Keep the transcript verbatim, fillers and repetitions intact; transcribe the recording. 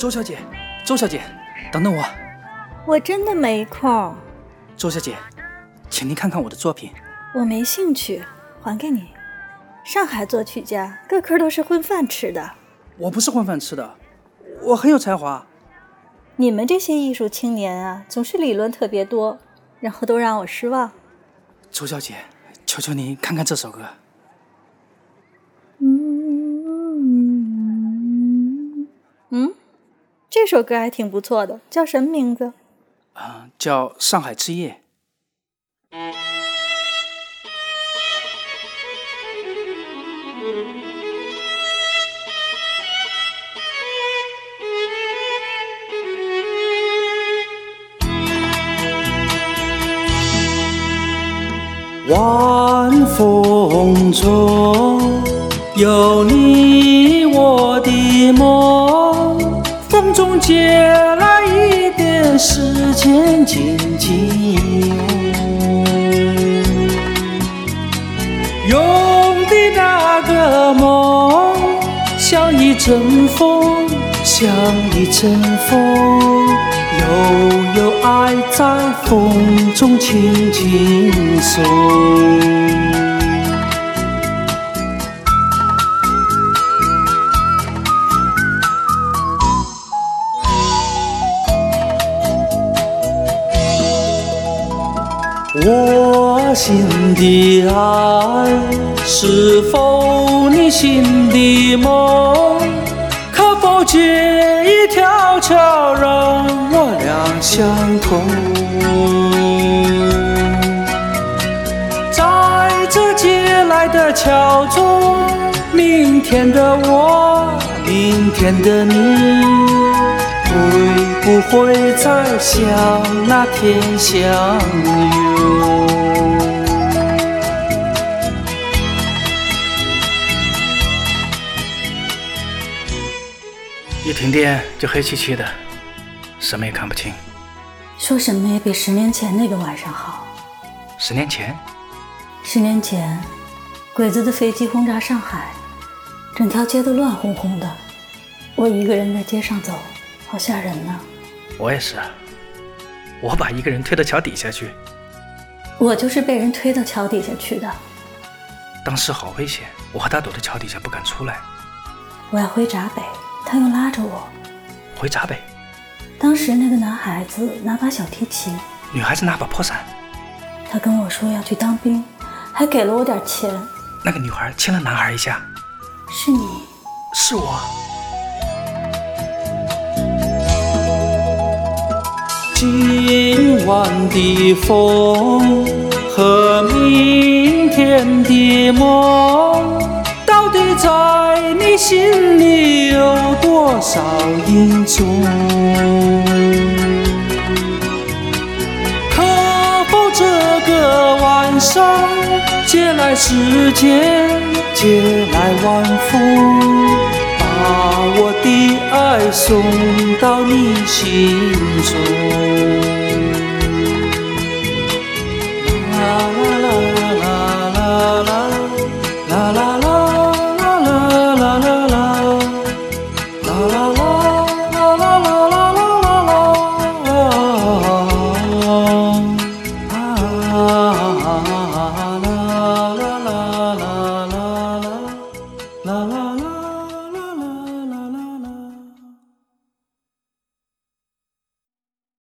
周小姐，周小姐，等等我。 我真的没空。 周小姐，请您看看我的作品。 我没兴趣，还给你。上海作曲家个个都是混饭吃的。 我不是混饭吃的，我很有才华。 你们这些艺术青年啊，总是理论特别多，然后都让我失望。 周小姐，求求您看看这首歌。 嗯嗯，这首歌还挺不错的，叫什么名字？ 啊、呃，叫《上海之夜》。晚风中有你我的梦，风中借来一点时间静静用，用的那个梦像一阵风，像一阵风，悠悠爱在风中轻轻送。我心的爱，是否你心的梦？可否借一条桥让我俩相通？在这借来的桥中，明天的我，明天的你，会不会再像那天相拥？一停电就黑漆漆的，什么也看不清。 说什么也比十年前那个晚上好。 十年前？ 十年前，鬼子的飞机轰炸上海，整条街都乱哄哄的，我一个人在街上走，好吓人呢。 我也是，我把一个人推到桥底下去。 我就是被人推到桥底下去的。 当时好危险，我和他躲在桥底下不敢出来。 我要回闸北，他又拉着我。 回闸北？ 当时那个男孩子拿把小提琴， 女孩子拿把破伞。 他跟我说要去当兵，还给了我点钱。 那个女孩亲了男孩一下。 是你？ 是我。今晚的风和明天的梦，到底在你心里有多少影踪？可否这个晚上借来时间，借来晚风，把我的爱送到你心中？啦啦啦啦啦啦啦啦啦啦啦啦啦。啦啦啦。